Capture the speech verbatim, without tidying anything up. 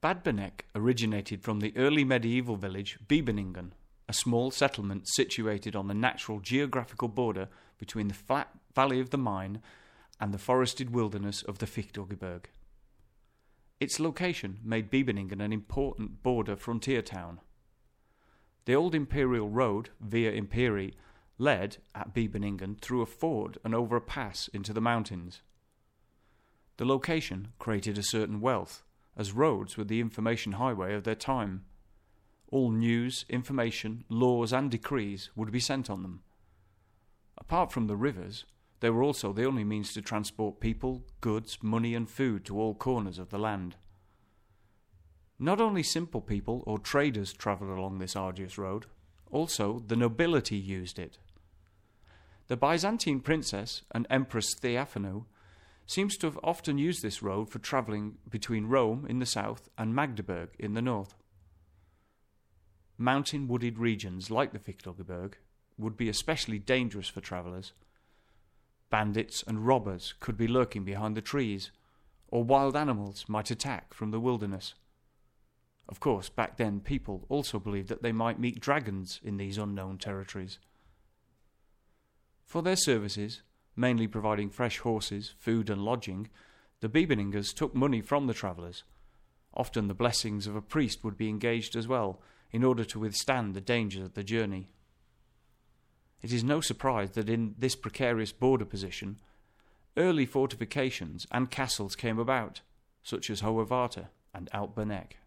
Badbenek originated from the early medieval village Biebeningen, a small settlement situated on the natural geographical border between the flat valley of the Main and the forested wilderness of the Fichtelgebirge. Its location made Biebeningen an important border frontier town. The old imperial road, Via Imperii, led, at Biebeningen, through a ford and over a pass into the mountains. The location created a certain wealth, as roads were the information highway of their time. All news, information, laws and decrees would be sent on them. Apart from the rivers, they were also the only means to transport people, goods, money and food to all corners of the land. Not only simple people or traders travelled along this arduous road, also the nobility used it. The Byzantine princess and Empress Theophano seems to have often used this road for travelling between Rome in the south and Magdeburg in the north. Mountain wooded regions like the Fichtelgebirge would be especially dangerous for travellers. Bandits and robbers could be lurking behind the trees, or wild animals might attack from the wilderness. Of course, back then people also believed that they might meet dragons in these unknown territories. For their services, mainly providing fresh horses, food and lodging, the Biebeningers took money from the travellers. Often the blessings of a priest would be engaged as well, in order to withstand the dangers of the journey. It is no surprise that in this precarious border position, early fortifications and castles came about, such as Hohe Warte and Alt-Berneck.